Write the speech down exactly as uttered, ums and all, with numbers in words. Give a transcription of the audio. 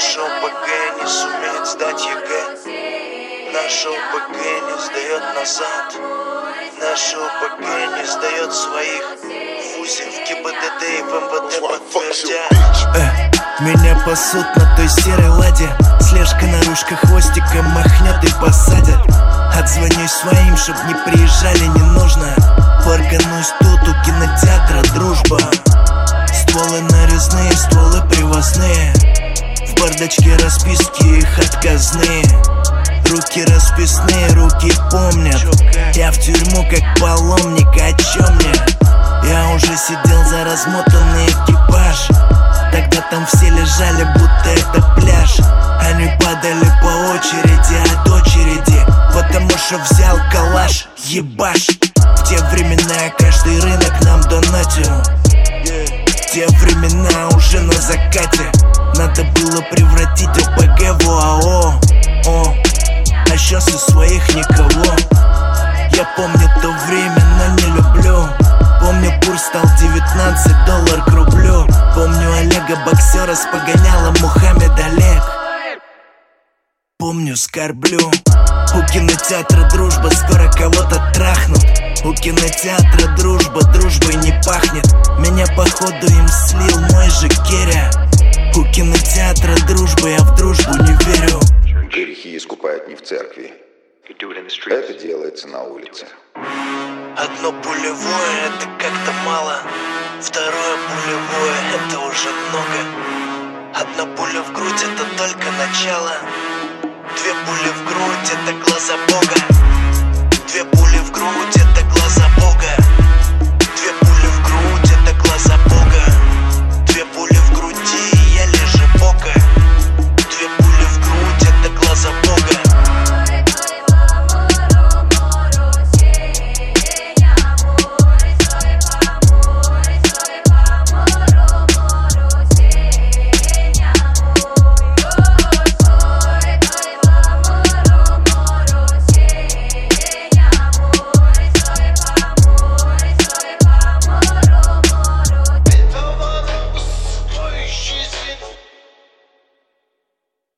Наша ОПГ не сумеет сдать ЕГЭ. Наша ОПГ не сдает назад. Наша ОПГ не сдает своих. В ВУЗе, в ГИБДД и в МВД подтвердят. э, Меня пасут на той серой ладе. Слежка наружка хвостиком махнет и посадят. Отзвонюсь своим, чтоб не приезжали, не нужно. Порганусь тут у кинотеатра «Дружба». Стволы нарезные, стволы привозные. В бардачке расписки, их отказные. Руки расписные, руки помнят. Я в тюрьму как паломник, о чем мне? Я уже сидел за размотанный экипаж. Тогда там все лежали, будто это пляж. Они падали по очереди от очереди, потому что взял калаш, ебаш. В те времена каждый рынок нам донатил. В те времена уже на закате. Надо было превратить ОПГ в ОАО. О, а сейчас из своих никого. Я помню то время, но не люблю. Помню, курс стал девятнадцать долларов к рублю. Помню Олега боксера с погонялом Мухаммед Олег. Помню, скорблю. У кинотеатра «Дружба» скоро кого-то трахнут. У кинотеатра «Дружба» дружбой не пахнет. Меня походу им слил мой же Керя. У кинотеатра «Дружба» я в дружбу не верю. Грехи искупают не в церкви. Это делается на улице. Одно пулевое — это как-то мало. Второе пулевое — это уже много. Одна пуля в грудь — это только начало. Две пули в грудь — это глаза Бога. Две пули в грудь — это глаза Бога.